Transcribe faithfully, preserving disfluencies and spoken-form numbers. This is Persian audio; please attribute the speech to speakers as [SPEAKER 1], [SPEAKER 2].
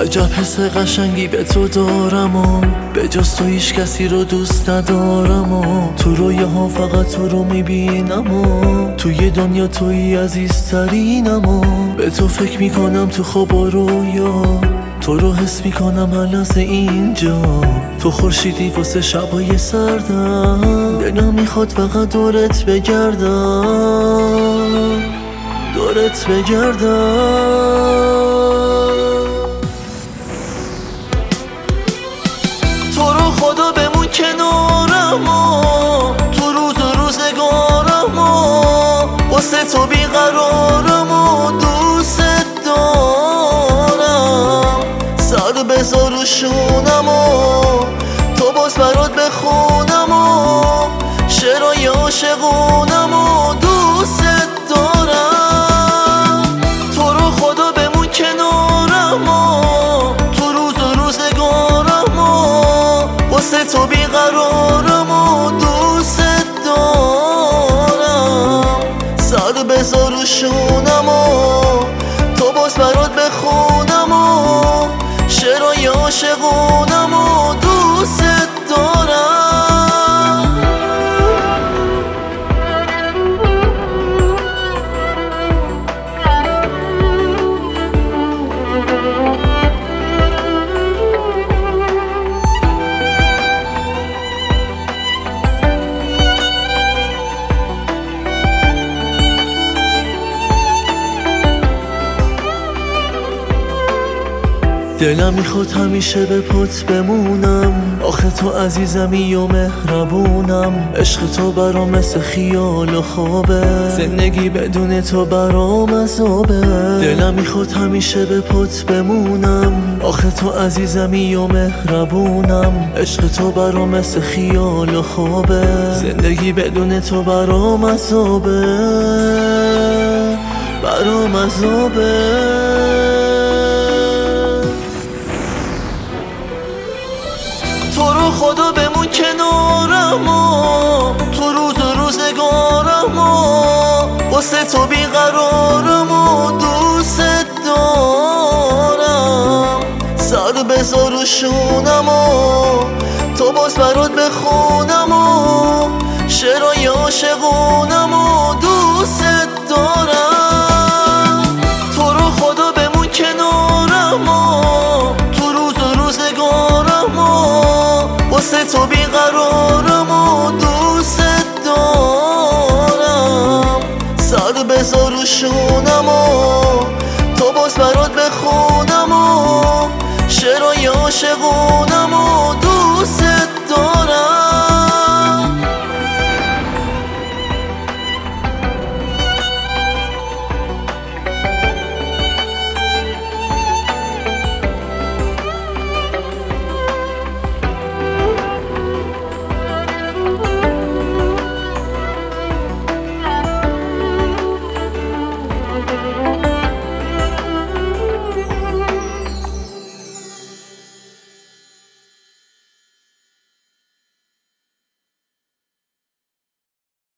[SPEAKER 1] عجب حس قشنگی به تو دارم و به جز تو هیچ کسی رو دوست ندارم و تو رویه ها فقط تو رو میبینم و توی دنیا توی عزیزترینم و به تو فکر میکنم تو خواب و رویا، تو رو حس میکنم هر لحظه اینجا. تو خورشیدی واسه شبای سردم، دلم میخواد فقط دورت بگردم، دورت بگردم. تو رو خدا بمون کنارم و تو روز و روزگارم و واسه تو بیقرارم و دوست دارم. سر بذار و شونم و تو باز برات بخونم و شعرهای عاشقونم و دوست دارم. تو رو خدا بمون کنارم و تو روز و روزگارم و واسه تو بیقرارم و دوست دارم. سر بذار و شونم و تو باز برات بخونم و شعرهای عاشقونم و دوست دارم. دلم میخواد همیشه به پات بمونم، آخه تو عزیزمی و مهربونم. عشق تو برام مثل خیال و خوابه، زندگی بدون تو برام عذابه. دلم میخواد همیشه به پات بمونم، آخه تو عزیزمی و مهربونم. عشق تو برام مثل خیال و خوابه، زندگی بدون تو برام عذابه، برام عذابه. تو رو خدا بمون کنارم و تو روز و روزگارم و واسه تو بیقرارم و دوست دارم. سر بذار و شونم و تو باز برات بخونم و شعرهای عاشقونم و دوست دارم. تو رو خدا بمون کنارم و تو روز و روزگارم و واسه تو بیقرارم و دوست دارم. سر بذار و شونم و تو باز برات بخونم و شعرهای عاشقونم